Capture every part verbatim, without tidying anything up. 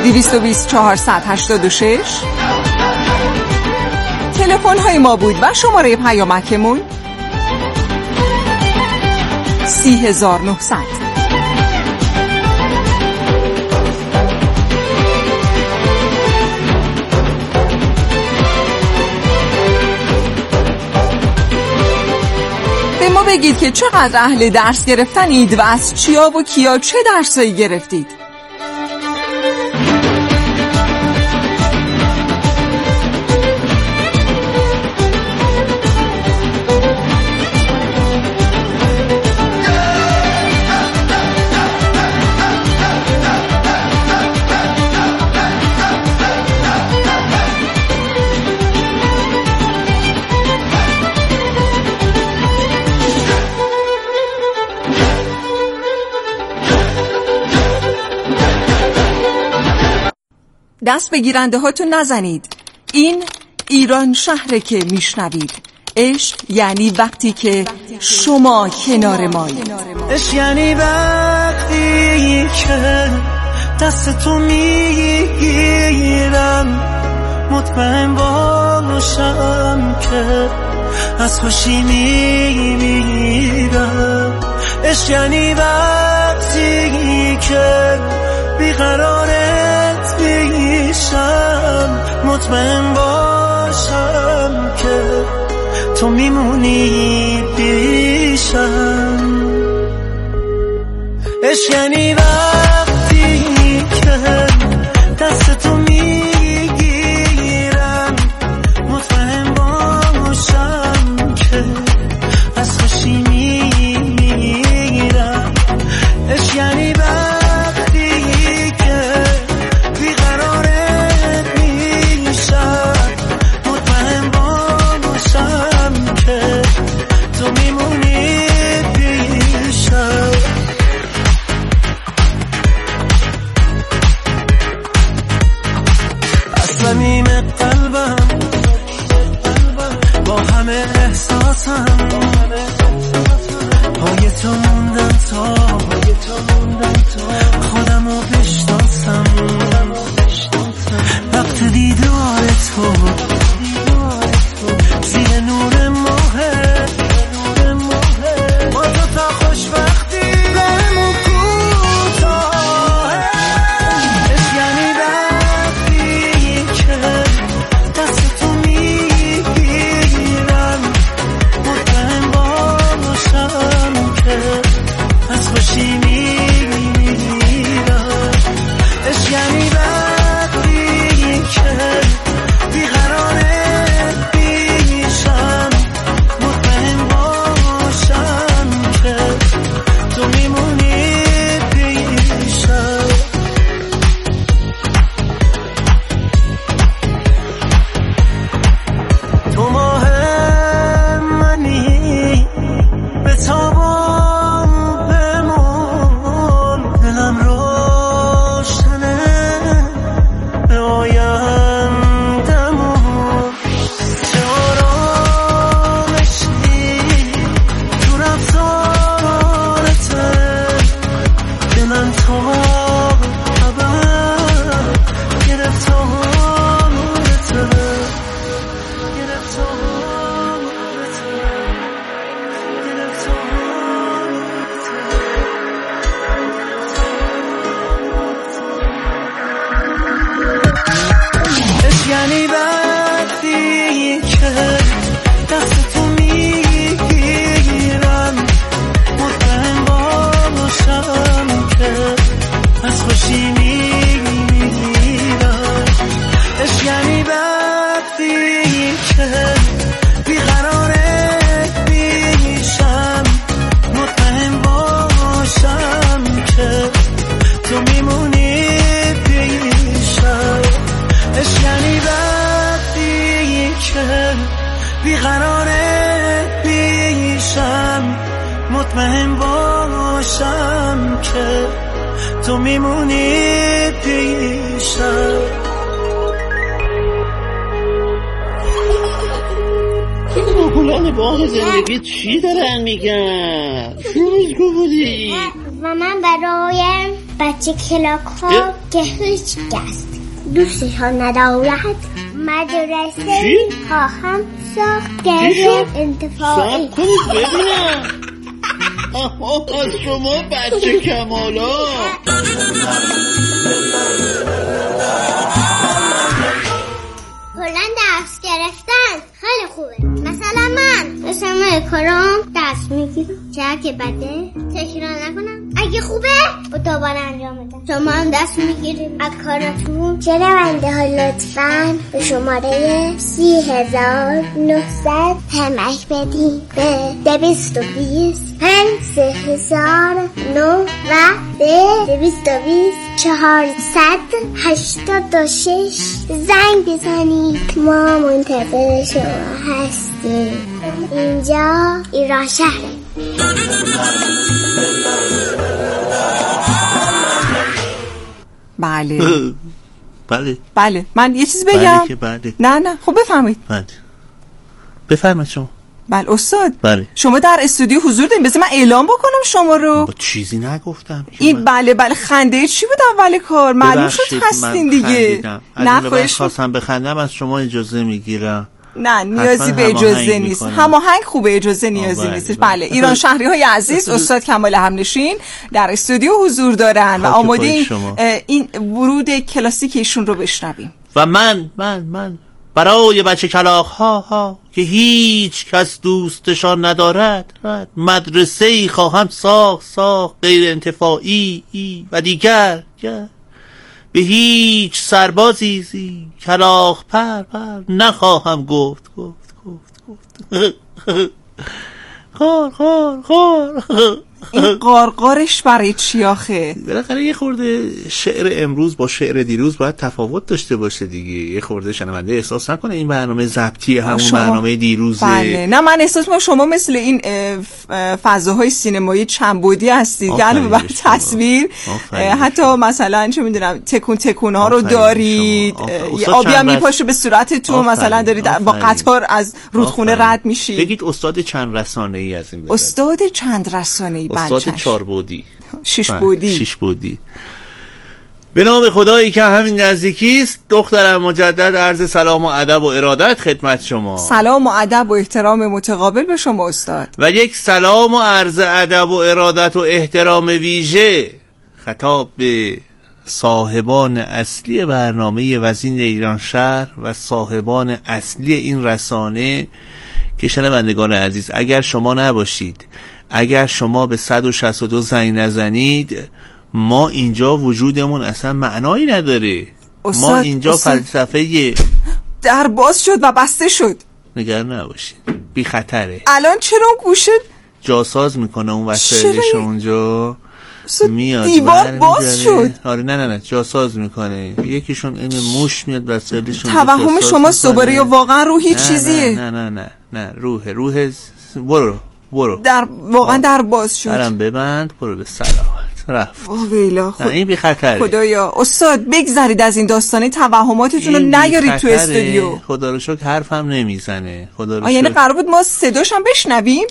دویست و بیست چهارصد هشتاد و شش. تلفن های ما بود و شماره پیامکمون سی هزار و نهصد. به ما بگید که چقدر اهل درس گرفتنید و از چیا و کیا چه درسایی گرفتید. دست به گیرنده هاتون نزنید. این ایران شهره که میشنوید. عشق یعنی وقتی که شما کنار مایید. عشق یعنی وقتی که دست تو میگیرم، مطمئن باشم که از خوشی میمیرم. عشق یعنی وقتی که بیقرارت میشم، مطمئن باشم که تو میمونی پیشم. عشق یعنی وقتی که دست تو میگیرم، مطمئن باشم که از خوشی میمیرم. عشق یعنی صمیم قلبم با همه احساسم، پای تو موندم تا خودمو بشناسم. وقت دیدار تو زیر نور ماه، با تو تا خوشبختی بهمون کوتاه. عشق یعنی وقتی که دست تو میگیرم، مطمئن باشم که از خوشی میمیرم. عشق یعنی وقتی که بیقرارت میشم، مطمئن باشم که تو میمونی پیشم. تو ماه منی به تابم بمون، دلم روشنه به آیندمون. چه آرامشی تو رفتارته، دلم تو خبر گرفتارته، عشق یعنی وقتی که دست تو میگیرم، مطمئن باشم که از خوشی میمیرم. عشق یعنی وقتی که بیقرارت میشم، مطمئن باشم که تو میمونی پیشم. عشق یعنی وقتی که بیقرارت میشم، مطمئن باشم که تو میمونی پیشم. این گوگلان باغ زندگی چی دارن میگن؟ چی روز گو بودی؟ و من برای بچه کلاک ها که هیچ کس دوستشان ندارد مدرسه خواهم ساخت غیر انتفاعی. سب کنید ببینم. آها از شما بچه کمالا. کلن درس گرفتن خیلی خوبه. مثلا من مثلا کارم درس میگیرم چه که بده تکرار نکنم، اگه خوبه و دوباره انجام بدم. شما هم دست میگیریم از کارتون. شنونده ها لطفاً به شماره سی هزار نهصد پیامک بدین به دویست و بیست پنج سه هزار نو و به دویست و بیست چهارصد هشتاد و شش زنگ بزنید. ما منتظر شما هستیم. اینجا ایران شهره. بله بله بله من یه چیز بگم. بله که بله. نه نه خب بفهمید. بله بفرمایید شما. بله استاد. بله. شما در استودیو حضور دارین. بذار من اعلام بکنم شما رو. با چیزی نگفتم. این بله بله خنده چی بود اول کار؟ معلوم شد هستین دیگه. نه خواهش خواستم بخندم از شما اجازه میگیرم. نه نیازی به اجازه نیست. هماهنگ خوبه، اجازه نیازی نیست. بله ایران شهری های عزیز استاد کمال همنشین در استودیو حضور دارن و آماده این, این ورود کلاسیک ایشون رو بشنویم. و من من من برای بچه کلاغ ها ها که هیچ کس دوستشان ندارد مدرسه‌ای خواهم ساخت ساخت غیر انتفاعی ای و دیگر گر. به هیچ سربازی زی کلاغ پر پر نخواهم گفت گفت گفت گفت خور خور خور. این قارقارش برای چی آخه؟ بالاخره یه خورده شعر امروز با شعر دیروز باید تفاوت داشته باشه دیگه. یه خورده شنونده احساس نکنه این برنامه ضبطی همون شما... برنامه دیروزه. بله نه من احساس می‌کنم شما مثل این فضاهای سینمایی چندبعدی هستید که علاوه بر تصویر حتی مثلا چه میدونم تکون تکون ها رو دارید، آبی هم میپاشه به صورتتون، مثلا دارید آفرین. با قطار از رودخونه رد میشید. بگید استاد چند رسانه‌ای از این. استاد چند رسانه‌ای. استاد چهار بعدی شش بعدی شش بعدی. به نام خدایی که همین نزدیکی است. دخترم مجدد عرض سلام و ادب و ارادت خدمت شما. سلام و ادب و احترام متقابل به شما استاد. و یک سلام و عرض ادب و ارادت و احترام ویژه خطاب به صاحبان اصلی برنامه وزین ایران شهر و صاحبان اصلی این رسانه که شنوندگان عزیز اگر شما نباشید، اگر شما به صد و شصت و دو زنگ نزنید، ما اینجا وجودمون اصلا معنایی نداره. ما اینجا فلسفه در باز شد و بسته شد. نگران نباشید بی خطره. الان چرا گوشه جاساز میکنه اون وسایلش اونجا میاد دیوار باز شد. آره نه نه نه جاساز میکنه. یکیشون این موش میاد وسایلشون. توهم شما صبره یا واقعا روحی چیزیه؟ نه نه نه نه روح روح برو برو در واقعا در باز شد. درم ببند برو به سلامت رفت. ویلا خود... این بی خطره. خدایا استاد بگذرید از این داستانه توهماتتون رو نیارید تو استودیو. خدا رو شکر حرفم نمیزنه. خدا رو شکر. یعنی قرار بود ما صداش هم بشنویم؟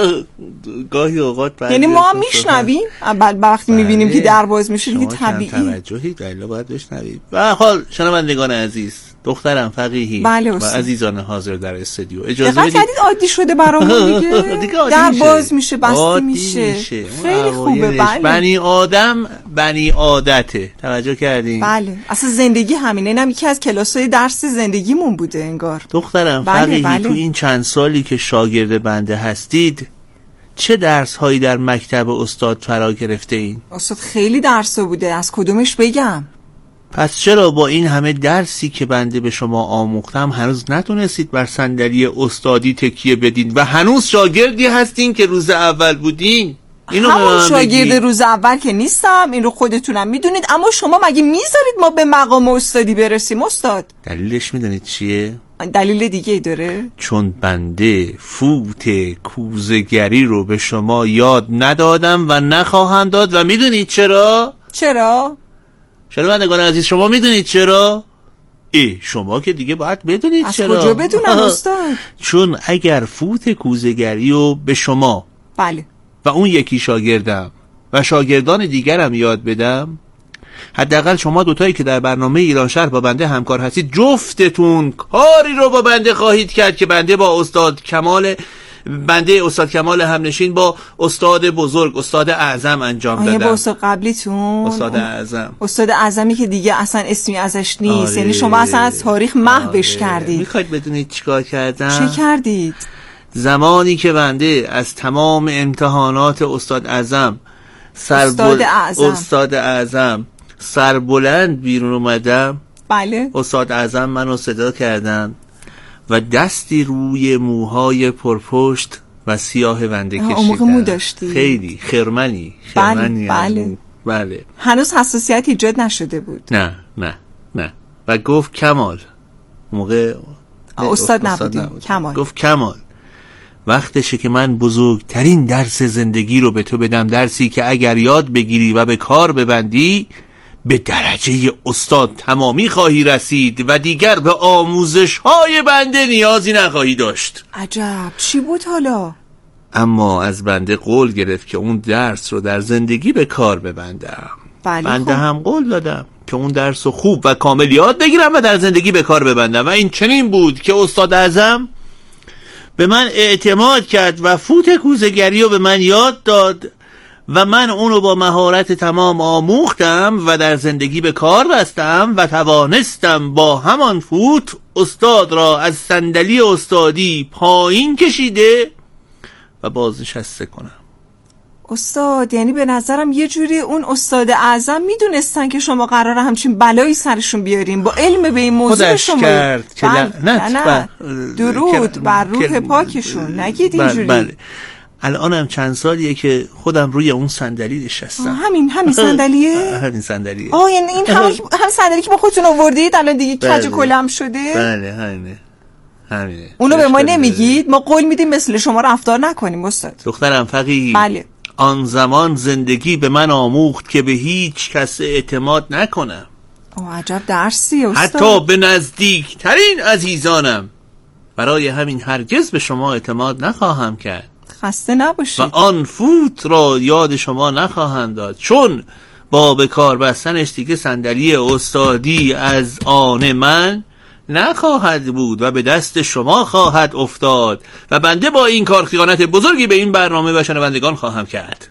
گاهی اوقات یعنی ما هم میشنویم بعد وقتی میبینیم که در باز میشه دیگه طبیعی. شما کم توجهی دلیل باید بشنوید. به هر حال شنوندگان عزیز، دخترم فقیهی بله و عزیزان حاضر در استودیو اجازه بدید. دقیقاً عادی شده برامون دیگه. دیگه در باز میشه بسته میشه. میشه خیلی خوبه. بله بنی آدم بنی عادته. توجه کردین؟ بله اصلا زندگی همینه. اینم یکی از کلاس‌های درس زندگیمون بوده انگار. دخترم بله فقیهی بله. تو این چند سالی که شاگرد بنده هستید چه درس هایی در مکتب استاد فرا گرفته این؟ استاد خیلی درس بوده. از کدومش بگم؟ پس چرا با این همه درسی که بنده به شما آموختم هنوز نتونستید بر صندلی استادی تکیه بدین و هنوز شاگردی هستین که روز اول بودین؟ اینو همون شاگرد روز اول که نیستم، این رو خودتونم میدونید. اما شما مگه میذارید ما به مقام استادی برسیم استاد؟ دلیلش میدونید چیه؟ دلیل دیگه داره؟ چون بنده فوت کوزه‌گری رو به شما یاد ندادم و نخواهم داد. و میدونید چرا؟ چرا؟ شنوندگان عزیز شما میدونید چرا؟ ای شما که دیگه باید بدونید از چرا. از کجا بدونم استاد؟ چون اگر فوت کوزه‌گری رو به شما بله و اون یکی شاگردم و شاگردان دیگرم یاد بدم؟ حداقل شما دوتایی که در برنامه ایران شهر با بنده همکار هستید، جفتتون کاری رو با بنده خواهید کرد که بنده با استاد کمال بنده استاد کمال همنشین با استاد بزرگ استاد اعظم انجام دادم. با استاد قبلیتون استاد اعظم استاد اعظمی که دیگه اصلا اسمی ازش نیست. آره. یعنی شما اصلا از تاریخ محوش آره. کردید. میخواید بدونید چیکار کردم؟ چه کردید؟ زمانی که بنده از تمام امتحانات استاد اعظم استاد اعظم استاد اعظم سربلند بیرون اومدم، بله، استاد اعظم منو صدا کردن و دستی روی موهای پرپشت و سیاه بنده کشیدن. اون موقع مو داشتی؟ خیلی خرمنی خرمنی بله بله. بله. هنوز حساسیت ایجاد نشده بود؟ نه نه نه. و گفت کمال، موقع استاد نبودی، کمال گفت کمال وقتشه که من بزرگترین درس زندگی رو به تو بدم، درسی که اگر یاد بگیری و به کار ببندی به درجه استاد تمامی خواهی رسید و دیگر به آموزش های بنده نیازی نخواهی داشت. عجب، چی بود حالا؟ اما از بنده قول گرفت که اون درس رو در زندگی به کار ببندم. بله بنده خوب. هم قول دادم که اون درس رو خوب و کامل یاد بگیرم و در زندگی به کار ببندم و این چنین بود که استاد اعظم به من اعتماد کرد و فوت کوزه‌گری رو به من یاد داد و من اونو با مهارت تمام آموختم و در زندگی به کار بستم و توانستم با همان فوت استاد را از صندلی استادی پایین کشیده و بازنشسته کنم. استاد، یعنی به نظرم یه جوری اون استاد اعظم میدونستن که شما قراره همچین بلایی سرشون بیاریم با علم به این موضوع شما کرد که بل... نه نه درود بر روح پاکشون نگید اینجوری. بله بله. الانم چند سالیه که خودم روی اون صندلی نشستم. همین همین صندلیه؟ همین صندلیه. آه یعنی این هم هم صندلی که با خودتون آوردید الان دیگه کج کلم شده؟ بله همینه همینه. اونو به ما نمیگید؟ ما قول میدیم مثل شما رفتار نکنیم استاد. دخترم فقیه. بله. آن زمان زندگی به من آموخت که به هیچ کس اعتماد نکنم. اوه عجب درسی استاد. حتی به نزدیک ترین عزیزانم. برای همین هرگز به شما اعتماد نخواهم کرد. خسته نباشید. و آن فوت را یاد شما نخواهم داد، چون با به کار بستنش دیگه صندلی استادی از آن من نخواهد بود و به دست شما خواهد افتاد و بنده با این کار خیانت بزرگی به این برنامه و شنوندگان خواهم کرد.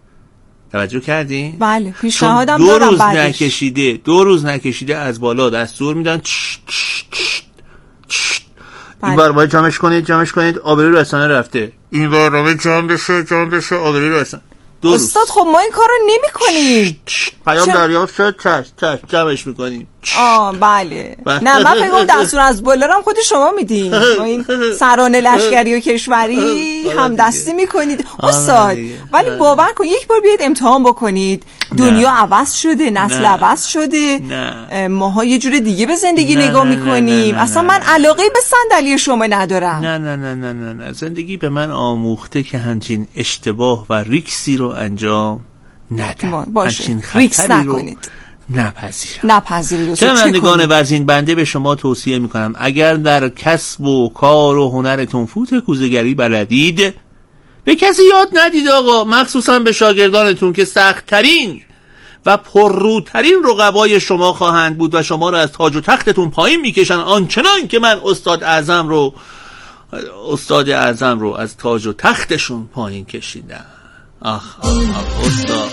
توجه کردین؟ بله، پیشنهادم دو دارم روز بعدش. نکشیده دو روز نکشیده از بالا دستور میدن چش چش چش چش. این برنامه جمعش کنید جمعش کنید آبروی رسانه رفته. این برنامه جمع بشه جمع بشه آبروی رسانه. استاد خب ما این کارو نمی کنیم. پیام دریافت شد چش چش جمعش میکنیم. آه بله. نه من فکر کنم دستور از بالا هم خود شما میدین. با این سران لشکری و کشوری هم دستی میکنید استاد. ولی باور کن یک بار بیاید امتحان بکنید. دنیا عوض شده، نسل عوض شده، ماها یه جور دیگه به زندگی نگاه میکنیم. اصلا من علاقه به صندلی شما ندارم. نه نه نه نه نه نه. زندگی به من آموخته که همچین اشتباه و ریکسی رو انجام ندم. باشه ریکس نکنید، نپذیرم نپذیرید. شنوندگان وزین بنده به شما توصیه میکنم اگر در کسب و کار و هنرتون فوت کوزه‌گری بلدید به کسی یاد ندید آقا، مخصوصا به شاگردانتون که سخت‌ترین و پرروترین رقبای شما خواهند بود و شما رو از تاج و تختتون پایین میکشن، آنچنان که من استاد اعظم رو استاد اعظم رو از تاج و تختشون پایین کشیدم. آخ آخ آخ استاد.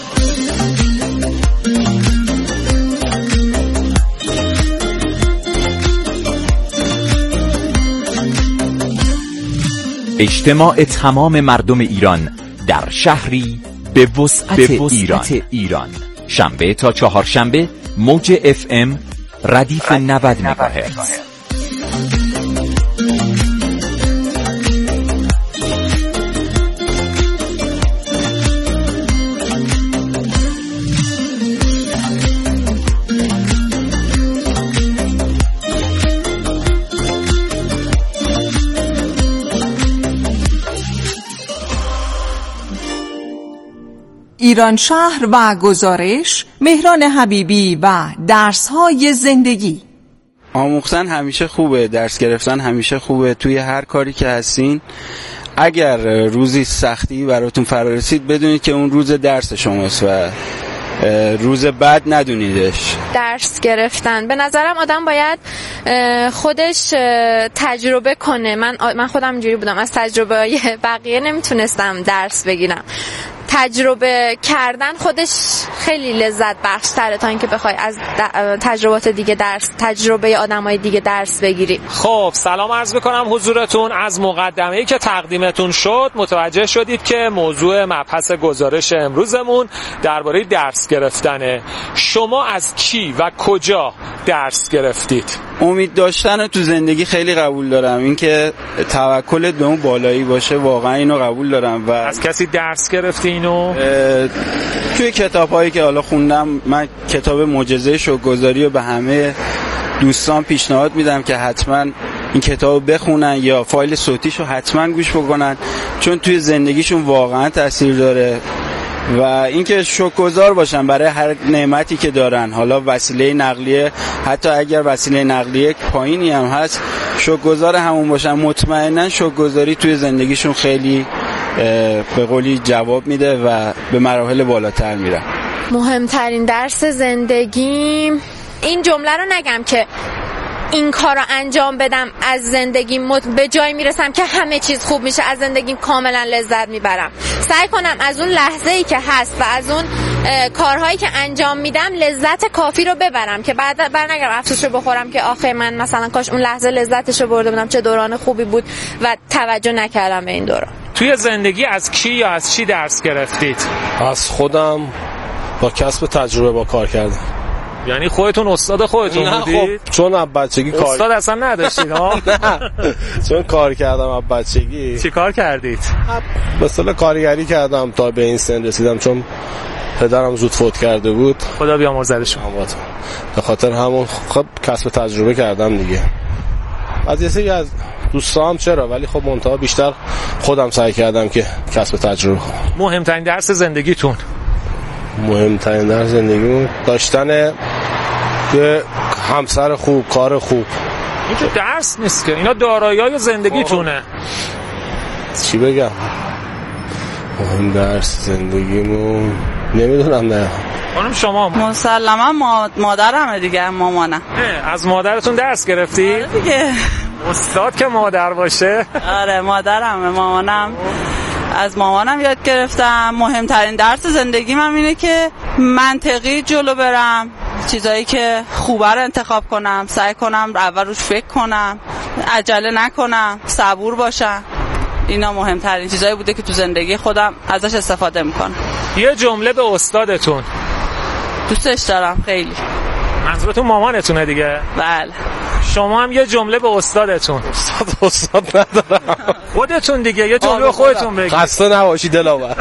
اجتماع تمام مردم ایران در شهری به وسعت ایران. ایران شنبه تا چهارشنبه موج اف ام ردیف نود مگاهرتز. ایران شهر و گزارش، مهران حبیبی و درس‌های زندگی. آموختن همیشه خوبه، درس گرفتن همیشه خوبه توی هر کاری که هستین. اگر روزی سختی براتون فرا رسید بدونید که اون روز درس شماست و روز بعد ندونیدش. درس گرفتن به نظرم آدم باید خودش تجربه کنه. من من خودم اینجوری بودم، از تجربه بقیه نمیتونستم درس بگیرم. تجربه کردن خودش خیلی لذت بخش‌تره تا اینکه بخوای از تجربات دیگه درس تجربه آدمای دیگه درس بگیری. خب سلام عرض می‌کنم حضورتون. از مقدمه‌ای که تقدیمتون شد متوجه شدید که موضوع مبحث گزارش امروزمون درباره درس گرفتنه. شما از کی و کجا درس گرفتید؟ امید داشتن تو زندگی خیلی قبول دارم، اینکه توکلت به اون بالایی باشه واقعا اینو قبول دارم. و از کسی درس گرفتی اینو؟ توی کتاب‌هایی که حالا خوندم، من کتاب معجزه شکرگزاری رو به همه دوستان پیشنهاد میدم که حتما این کتابو بخونن یا فایل صوتیشو حتما گوش بکنن، چون توی زندگیشون واقعا تاثیر داره. و اینکه شکرگزار باشن برای هر نعمتی که دارن، حالا وسیله نقلیه، حتی اگر وسیله نقلیه پایینی هم هست شکرگزار همون باشن. مطمئنا شکرگزاری توی زندگیشون خیلی به قولی جواب میده و به مراحل بالاتر میره. مهمترین درس زندگیم، این جمله رو نگم که این کار رو انجام بدم از زندگیم به جای میرسم که همه چیز خوب میشه، از زندگیم کاملا لذت میبرم. سعی کنم از اون لحظه‌ای که هست و از اون کارهایی که انجام میدم لذت کافی رو ببرم که بعد برنگردم افسوس رو بخورم که آخه من مثلا کاش اون لحظه لذتش رو برده بودم، چه دوران خوبی بود و توجه نکردم به این دوران. توی زندگی از کی یا از چی درس گرفتید؟ از خودم، با کسب تجربه، با کار کردن. یعنی خودتون استاد خودتون بودید؟ خب چون از بچگی کار استاد اصلا نداشتید ها؟ نه چون کار کردم از بچگی. چی کار کردید؟ مثلا کارگری کردم تا به این سن رسیدم، چون پدرم زود فوت کرده بود. خدا بیامرزش. به خاطر همون خب کسب تجربه کردم دیگه. از یه سری از دوستام چرا، ولی خب منتها بیشتر خودم سعی کردم که کسب تجربه. مهمترین درس زندگیتون؟ مهمترین درس زندگیمون داشتن یه همسر خوب، کار خوب. این که درس نیست که، اینا دارایی‌های زندگیتونه. چی بگم؟ مهم درس زندگیمون نمیدونم. نه خانم شما؟ مسلما مادرمه دیگه، مامانم. از مادرتون درس گرفتی؟ آره دیگه. استاد که مادر باشه. آره مادرمه، مامانم. از مامانم یاد گرفتم. مهمترین درس زندگیم هم اینه که منطقی جلو برم، چیزایی که خوبه رو انتخاب کنم، سعی کنم اول روش فکر کنم، عجله نکنم، صبور باشم. اینا مهمترین چیزایی بوده که تو زندگی خودم ازش استفاده میکنم. یه جمله به استادتون. دوستش دارم خیلی. منظورتون مامانتونه دیگه؟ بله. شما هم یه جمله به استادتون. استاد استاد ندارم. خودتون دیگه یه جمله به خودتون بگید. خسته نباشی دلاور.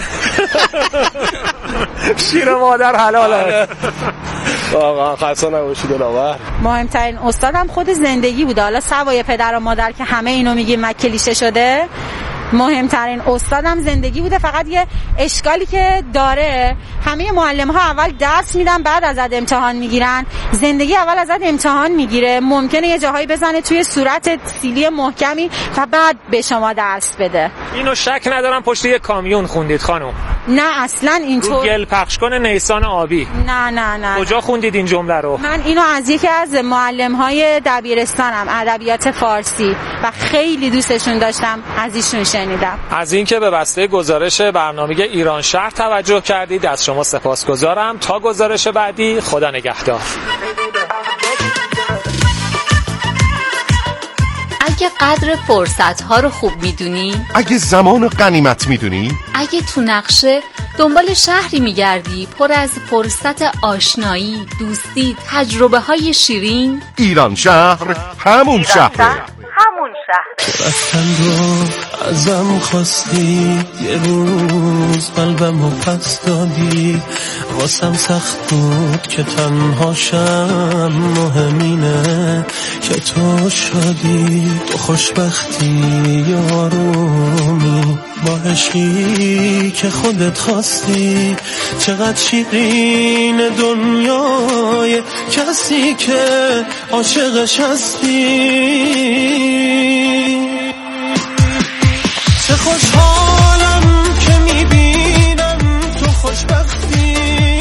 شیر مادر حلاله. واقعا خسته نباشی دلاور. مهمترین استادم خود زندگی بوده. حالا سوای پدر و مادر که همه اینو میگیم و کلیشه شده، مهمترین استادم زندگی بوده. فقط یه اشکالی که داره، همه معلم‌ها اول درس میدن بعد ازت امتحان میگیرن، زندگی اول ازت امتحان میگیره. ممکنه یه جاهایی بزنه توی صورت سیلی محکمی و بعد به شما درس بده. اینو شک ندارم پشت یه کامیون خوندید خانم. نه اصلا اینطور. رو گل پخش کنه نیسان آبی. نه نه نه. کجا خوندید این جمله رو؟ من اینو از یکی از معلم‌های دبیرستانم، ادبیات فارسی، و خیلی دوستشون داشتم، از ایشون شنیدم. از اینکه به بسته گزارش برنامه ایران شهر توجه کردید از شما سپاسگزارم. تا گزارش بعدی، خدا نگهدار. اگه قدر فرصت‌ها رو خوب می‌دونی، اگه زمان و غنیمت می‌دونی، اگه تو نقشه دنبال شهری می‌گردی پر از فرصت آشنایی، دوستی، تجربه‌های شیرین، ایران شهر همون شهره. همون شهر. رفتن رو ازم خواستی، یه روز قلبم رو پس دادی، واسم سخت بود که تنهاشم. مهمینه که تو شادی، تو خوشبختی، یارومی با عشقی که خودت خواستی. چقدر شیرین دنیای کسی که عاشقش هستی. چه خوشحالم که میبینم تو خوشبختی،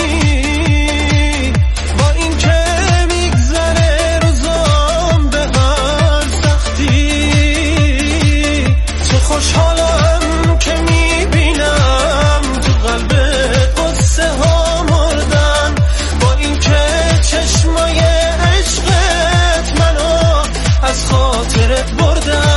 با این که میگذره روزام به هر سختی. چه خوشحالم که میبینم تو قلبت قصه ها مردن، با این که چشمای عشقت منو از خاطرت بردن.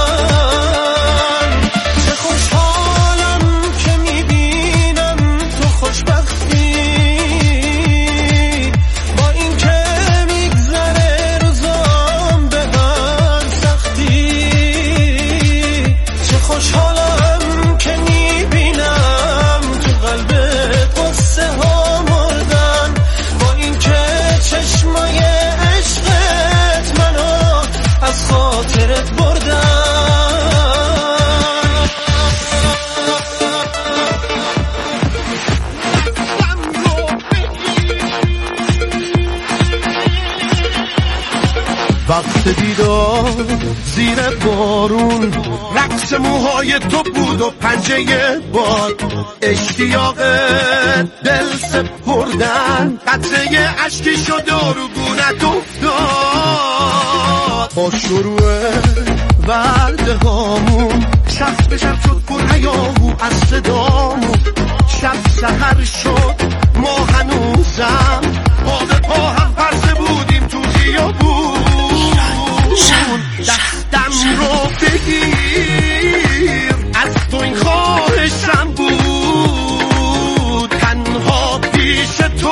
وقت دیدار زیر بارون، رقص موهای تو بود و پنجه باد، اشتیاق دل سپردن، قطره عشقی شد و رو گونت افتاد. با شروع ورده هامون شب به شب شد پر هیاهو از صدامون، شب سحر شد ما هنوزم پا به پا هم پرسه بودیم تو خیابون. دستم رو بگیر از تو این خواهشم بود، تنها پیش تو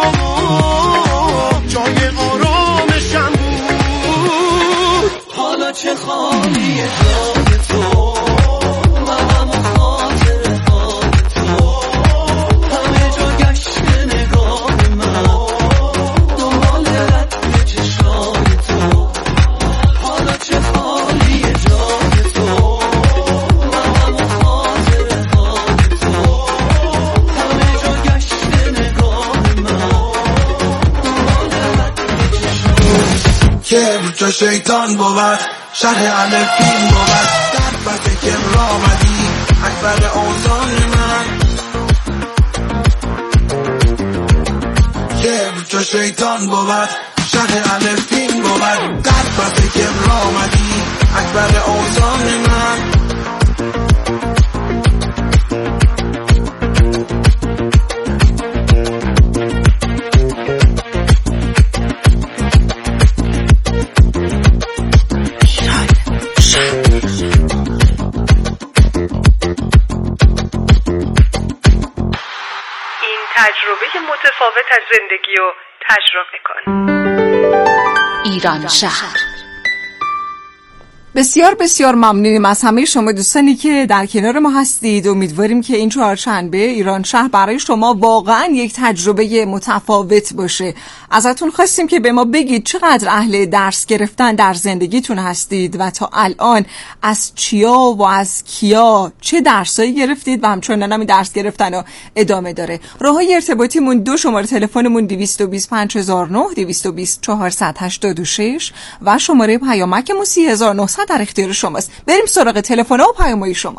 جای آرامشم بود. حالا چه خالیه جای تو، منم و خاطره های تو، همه جا گشت نگاه من دنبال رد چشای تو. حالا چه خالیه جای تو، منم و خاطره های تو، همه جا گشت نگاه من دنبال رد چشای. که جا شیطان بود شهر الفین بود، در بسه که را آمدی اکبر آزان من. که جا شیطان بود شهر الفین بود، در بسه که را آمدی اکبر آزان من. تجربه متفاوت از زندگی رو تجربه کن. ایران شهر. بسیار بسیار ممنونیم از همه شما دوستانی که در کنار ما هستید. امیدواریم که این چهارشنبه ایران شهر برای شما واقعا یک تجربه متفاوت باشه. ازتون خواستیم که به ما بگید چقدر اهل درس گرفتن در زندگیتون هستید و تا الان از چیا و از کیا چه درسایی گرفتید و همچنان هم درس گرفتن و ادامه داره. راههای ارتباطیمون دو شماره تلفنمون دویست و بیست پنج هزار و نه، دویست و بیست چهارصد هشتاد و شش و شماره پیامکمون سی هزار و نهصد در اختیار شماست. بریم سراغ تلفن و پیام‌های شما.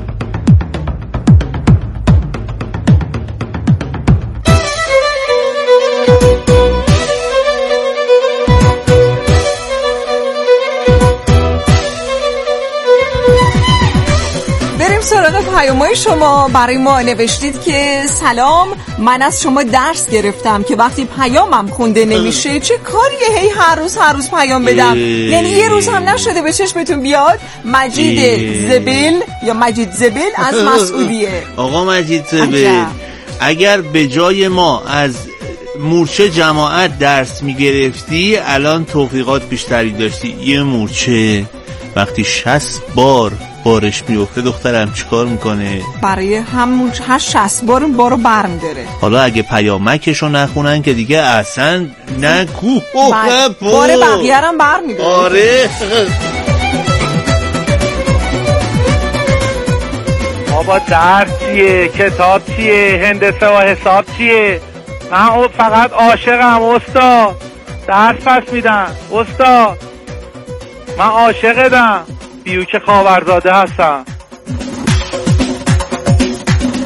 بریم سراغ پیام‌های شما. برای ما نوشتید که سلام، من از شما درس گرفتم که وقتی پیامم خونده نمیشه چه کاریه هی هر روز هر روز پیام بدم. یعنی یه روز هم نشده به چشمتون بیاد. مجید زبل یا مجید زبل از مسعودیه. آقا مجید زبل، اگر به جای ما از مورچه جماعت درس میگرفتی الان توفیقات بیشتری داشتی. یه مورچه وقتی شصت بار بارش میفته دخترم چیکار میکنه؟ برای همون هر شصت بار اون بارو برم داره. حالا اگه پیامکشو نخونن که دیگه اصلا نگو بار بقیه هم بر میداره. آره بابا درس چیه؟ کتاب چیه؟ هندسه و حساب چیه؟ من فقط عاشقم استاد. درس پس میدم استاد. من عاشقتم. بیوک خاورزاده هستم.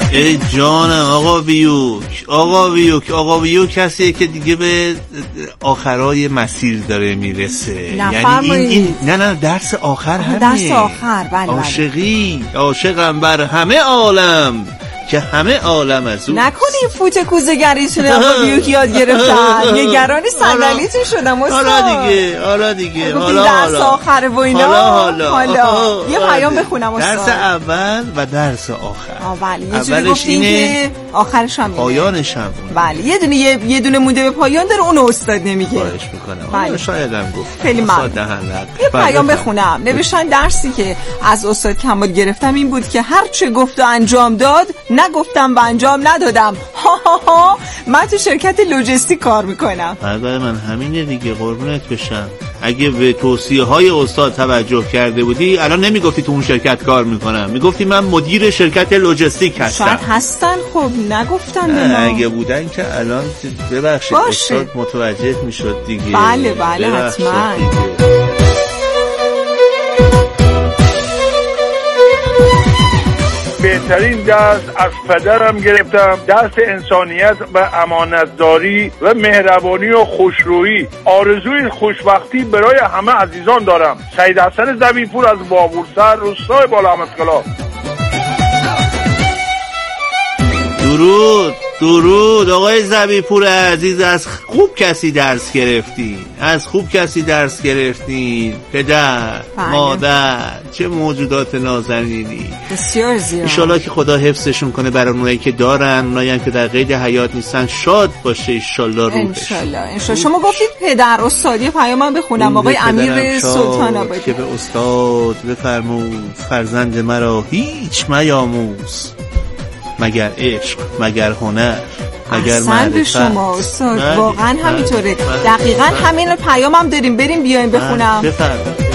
ای جانم آقا بیوک، آقا بیوک آقا بیوک کسیه که دیگه به آخرای مسیر داره میرسه. یعنی این, این نه نه درس آخر همه، درس آخر. بله عاشقی عاشقم بر همه عالم که همه عالم از او. نکنی فوت کوزه‌گریتون آقا بیوک یاد گرفتن، نگران صندلیتون شدم استاد. حالا دیگه حالا دیگه حالا درس آخر و اینا. حالا حالا یه پیام بخونم استاد. درس اول و درس آخر. آ بله یه جوری گفتین که آخرش هم پایانش هم. بله یه دونه یه, یه دونه مونده به پایان داره، اون استاد نمیگه. خواهش میکنم. بله شاید هم گفت. خیلی ممنون. یه پیام بخونم. نوشتن درسی که از استاد کمال گرفتم این بود که هر چه گفت و انجام داد نگفتم و انجام ندادم. ها ها ها من تو شرکت لوجستیک کار میکنم. برای من همینه دیگه، قربونت بشم. اگه به توصیه های استاد توجه کرده بودی الان نمیگفتی تو اون شرکت کار میکنم، میگفتی من مدیر شرکت لوجستیک هستم. شاید هستن، خب نگفتن. نه اگه بودن که الان ببخشید استاد متوجه میشد دیگه. بله بله حتما. بهترین درس از پدرم گرفتم، درس انسانیت و امانتداری و مهربانی و خوشرویی. آرزوی خوشبختی برای همه عزیزان دارم. سید حسن زبیپور از بابورسر، روستای بالاحمدکلا. درود درود آقای زبیپور عزیز، از خوب کسی درس گرفتی، از خوب کسی درس گرفتی. پدر بله. مادر، چه موجودات نازنینی، بسیار زیاد. انشالله که خدا حفظشون کنه برای اونایی که دارن، اونایی هم که در قید حیات نیستن شاد باشه انشالله روحش. انشالله انشالله. شما گفتید پدر استادی پیامم بخونم. آقای امیر سلطان آبادی که به استاد بفرمود فرزند مرا هیچ میاموز، مگر عشق مگر هنر مگر معرفت. به شما استاد واقعا همینطوره. دقیقاً همین پیام هم داریم، بریم بیایم بخونم. بفرمایید.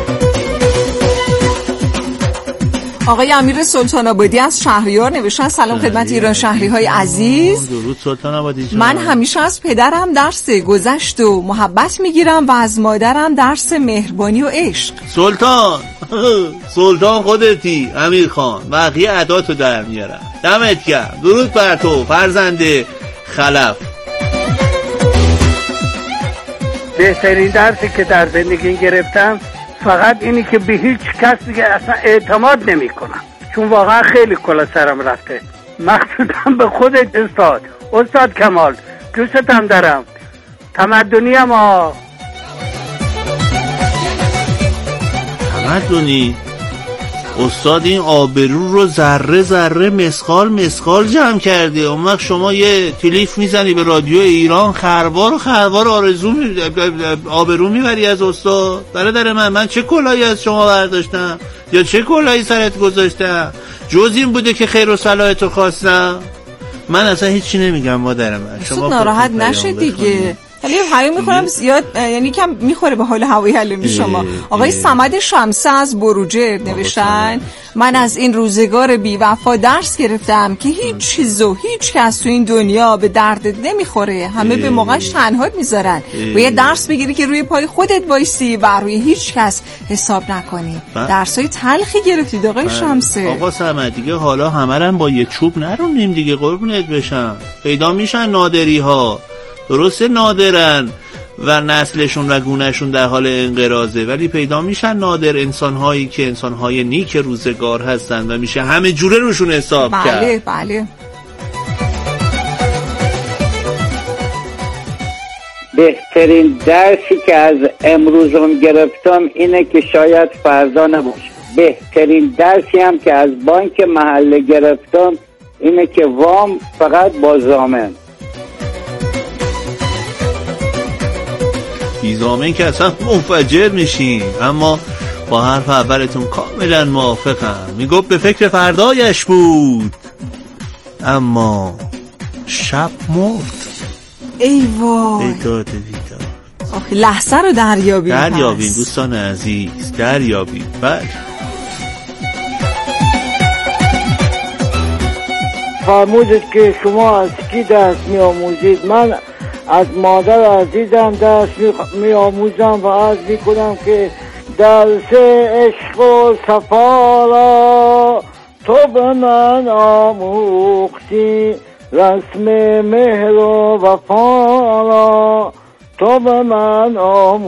آقای امیر سلطان آبادی از شهریار نوشتن سلام خدمت ایران شهری های عزیز. درود سلطان آبادی جان. من همیشه از پدرم درس گذشت و محبت میگیرم و از مادرم درس مهربانی و عشق. سلطان سلطان خودتی امیر خان، بقیه اداتو در میارم. دمت گرم. درود بر تو فرزند خلف. بهترین درسی که در زندگی گرفتم فقط اینی که به هیچ کس دیگه اصلا اعتماد نمی کنم، چون واقعا خیلی کلا سرم رفته. مخصوصا به خودت استاد استاد کمال، دوستم دارم، تمدنی هم ها. تمدنی استاد این آبرو رو ذره ذره مسخال مسخال جمع کرده. اون وقت شما یه تلیف میزنی به رادیو ایران، خروار و خروار آرزو می... آبرو میبری از استاد. برادر من من چه کلاهی از شما برداشتم یا چه کلاهی سرت گذاشتم؟ جز این بوده که خیر و صلاحتو خواستم. من اصلا هیچی نمیگم مادر من. شما ناراحت نشید دیگه. ولی پیام میکنم زیاد، یعنی کم میخوره به حال هوایی علمی شما. آقای صمد شمسه از بروجرد نوشتن من از این روزگار بی وفا درس گرفتم که هیچ چیز و هیچ کس تو این دنیا به دردت نمیخوره، همه به موقعش تنهات میذارن. باید درس بگیری که روی پای خودت وایسی و روی هیچ کس حساب نکنی. درسای تلخی گرفتید آقای شمسه. آقا صمد دیگه حالا همه رو با یه چوب نرونیم دیگه، قربونت بشم. پیدا میشن نادری ها، درسته نادرن و نسلشون و گونهشون در حال انقراضه، ولی پیدا میشن نادر انسانهایی که انسانهای نیک روزگار هستن و میشه همه جوره روشون حساب بله کرد. بله بله. بهترین درسی که از امروزم گرفتم اینه که شاید فردا نباشه. بهترین درسی هم که از بانک محله گرفتم اینه که وام فقط با ضامن. بی ضامن که اصلا منفجر میشین. اما با حرف اولتون کاملا موافقم. میگفت به فکر فردایش بود اما شب مرد. ای وای ای داده بیداد. آخه لحظه رو دریابیم دریابیم دوستان عزیز، دریابیم. بله فرمودید که شما از کی درس می آموزید؟ من از مادر عزیزم درس می آموزم و عرض می کنم که درس عشق و صفا را تو به من آموختی رسم مهر و وفا را، تو به من آموختی